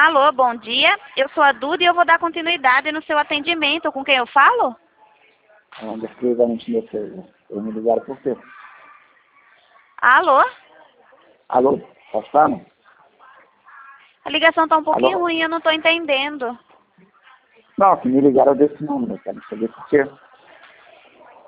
Alô, bom dia. Eu sou a Duda e eu vou dar continuidade no seu atendimento. Com quem eu falo? Eu me ligaram por quê? Alô? Alô, tá falando? A ligação tá um pouquinho Alô? ruim, eu não tô entendendo. Não, que me ligaram desse número, quero saber por quê.